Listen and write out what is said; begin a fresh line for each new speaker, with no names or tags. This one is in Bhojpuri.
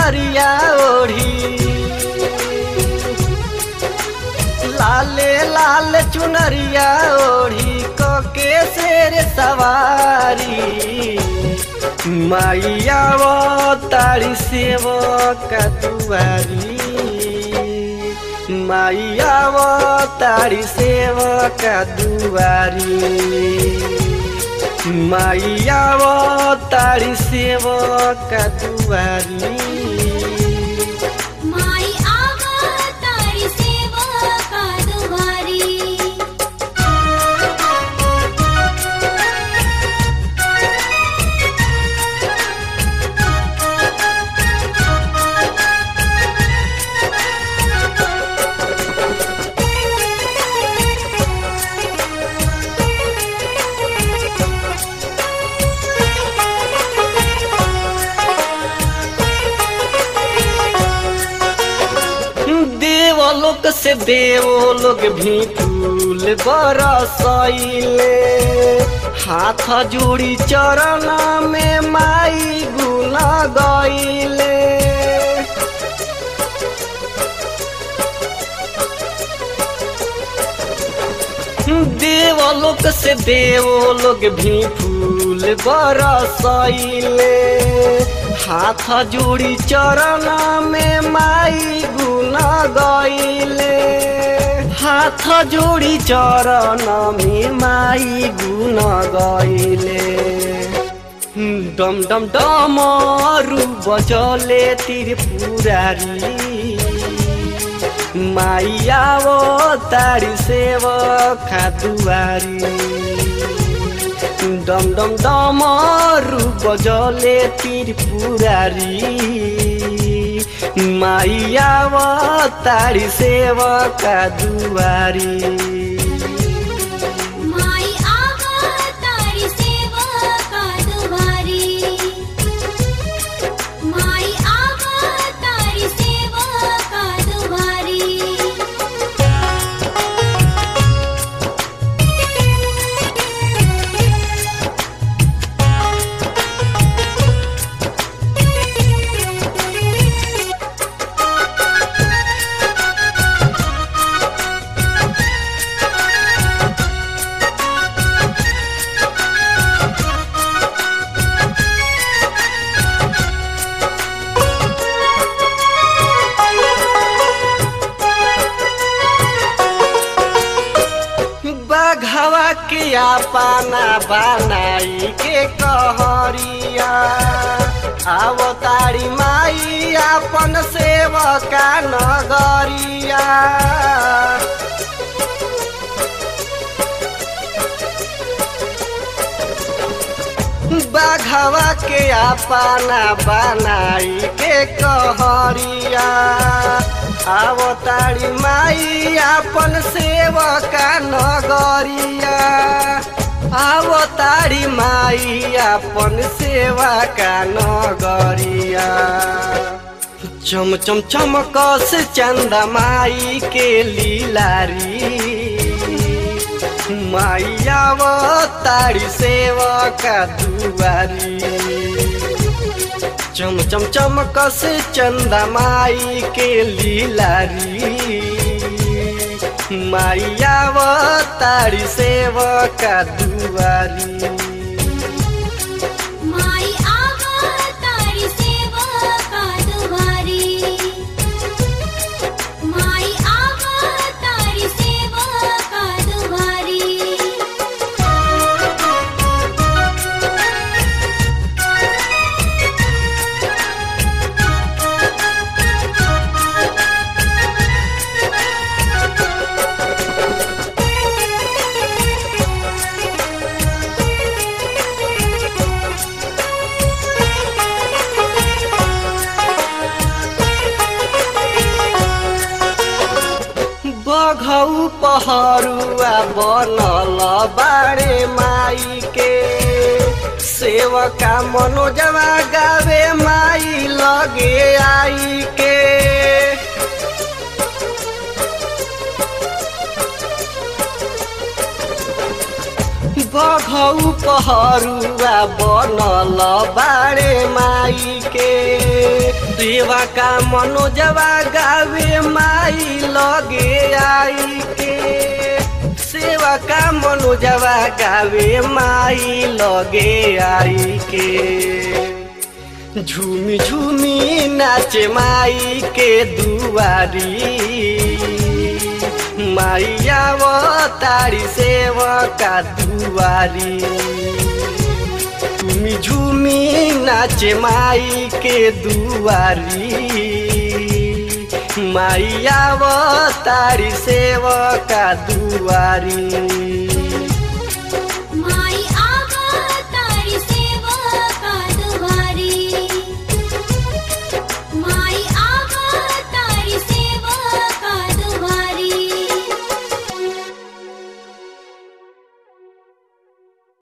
चुनरिया ओढ़ी, लाले लाल चुनरिया ओढ़ी कोके शेर सवारी। मैया वो तारी सेवक दुआरी, मैया वो तारी सेवक दुआरी, मैया वो तारी सेवक दुआरी। देवलोक से देवलोक भी फूल बरसैले, हाथ जोड़ी चरण में माई गुण गईले। देवलोक से देवलोक भी फूल बरसैले, हाथ जोड़ी चरण में माई गुण गईले। हाथ जोड़ी चरण में माई गुण गईले। डम डम डमरू बजले त्रिपुरारी, मैया वो तारी सेवक दुआरी। डम डम डमरू बजले त्रिपुरारी, मैया वो तारी सेवक दुआरी। बघवा के अपना बनाई के कहरिया, अवतारी माई अपन सेवका नगरिया। बघवा के अपना बनाई के कहरिया, अवतारी माई अपन सेवका नगरिया। अवतारी माई अपन सेवका नगरिया। चम चम चमकस चंदा माई के लीलारी, मैया अवतारी सेवका दुआरी। चम चम चमकस चंदा माई के लीलारी, मैया अवतारी सेवका दुआरी। बघौ पहरुआ बनल बारे माई के, सेवका मनोजवा गावे माई लगे आई के। बघौ पहरुआ बनल बारे माई के, सेवा का मनोजवा गावे माई लगे आई के, सेवा का मनोजवा गावे माई लगे आई के। झूमी झूमी नाचे माई के दुआरी, माई आवतारी सेवा का दुआरी। झूमी झूमी नाचे माई के दुआरी, माई आवतारी सेवा का दुआरी।
माई